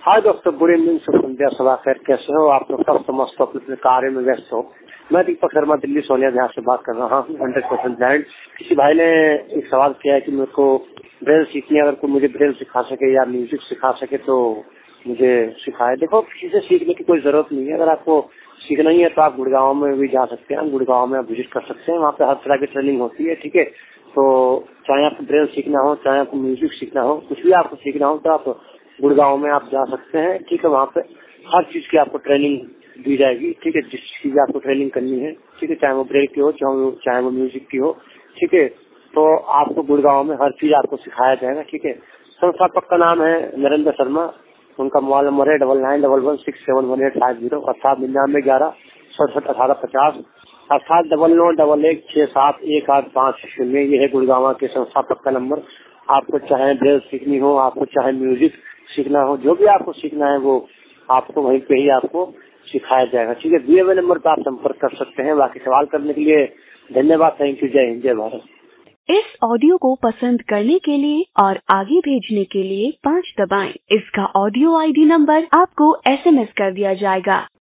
हाय दोस्तों, good evening, शुभ संध्या, सदा खैर। कैसे हो आप लोग? सब समस्त अपने कार्य में व्यस्त हो। मैं दीपक शर्मा दिल्ली सोनिया विहार से बात कर रहा हूँ। 100% ब्रांड। किसी भाई ने एक सवाल किया है कि मेरे को ब्रेल सीखनी है, अगर कोई मुझे ब्रेल सिखा सके या म्यूजिक सिखा सके तो मुझे सिखाए। देखो, किसी से सीखने की कोई जरूरत नहीं है। अगर आपको सीखना ही है तो आप गुड़गांव में भी जा सकते हैं। गुड़गांव में आप विजिट कर सकते हैं, वहाँ पे हर तरह की ट्रेनिंग होती है। ठीक है, तो चाहे आपको ब्रेल सीखना हो, चाहे आपको म्यूजिक सीखना हो, कुछ भी आपको सीखना हो तो आप गुड़गांव में आप जा सकते हैं। ठीक है, वहाँ पे हर चीज की आपको ट्रेनिंग दी जाएगी। ठीक है, जिस चीज की आपको ट्रेनिंग करनी है, ठीक है, चाहे वो ब्रेल की हो, चाहे वो म्यूजिक की हो, ठीक है, तो आपको गुड़गांव में हर चीज आपको सिखाया जाएगा। ठीक है, संस्थापक का नाम है नरेंद्र शर्मा। उनका मोबाइल नंबर है 9911671850 अर्थात 9911671850 अर्थात 9911671850। ये है गुड़गांव के संस्थापक का नंबर। आपको चाहे ब्रेल सीखनी हो, आपको चाहे म्यूजिक सीखना हो, जो भी आपको सीखना है वो आपको वहीं पे ही आपको सिखाया जाएगा। ठीक है, दिए हुए नंबर पर आप संपर्क कर सकते हैं। बाकी सवाल करने के लिए धन्यवाद। Thank you. जय हिंद, जय भारत। इस ऑडियो को पसंद करने के लिए और आगे भेजने के लिए 5 दबाएं। इसका ऑडियो ID नंबर आपको SMS कर दिया जाएगा।